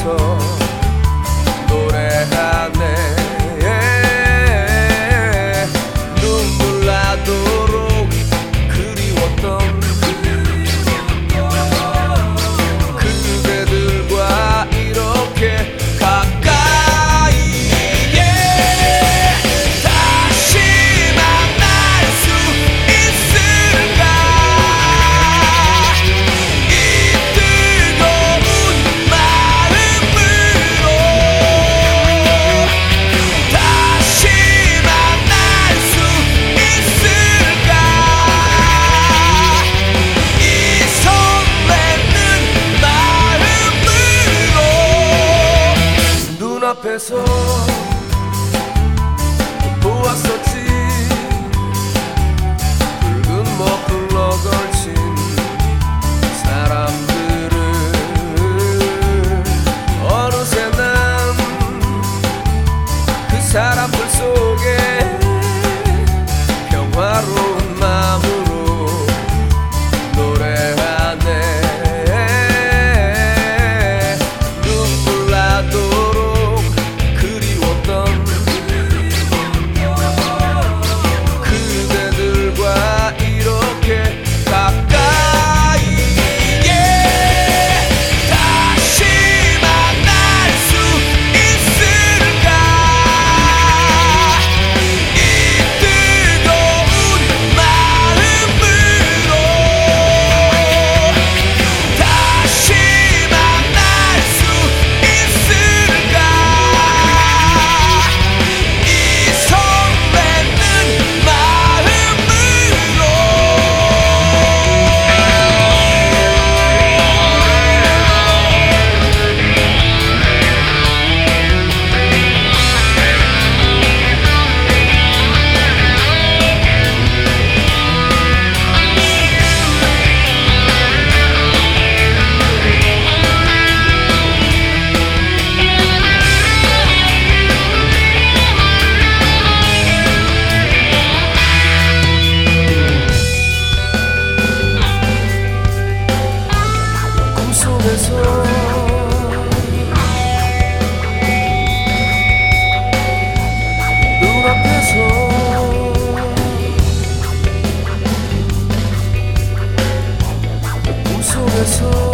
눈앞에서 노래하네. 눈물 나도록 그리웠던 그대들과 이렇게 가까이 다시 만날 수 있을까. 이 뜨거운 마음으로 다시 만날 수 있을까. 이 설레는 마음으로 눈앞에서 보았었지. 붉은 머플러 걸친 사람들을 어느새 난 그 사람들 속에 평화로운 마음으로 노래하네. 눈물 나도록 그리웠던 그대들과 이렇게 가까이 다시 만날 수 있을까. 이 뜨거운 마음으로 다시 만날 수 있을까. 이 설레는 마음으로. 꿈속에서 눈앞에서 꿈속에서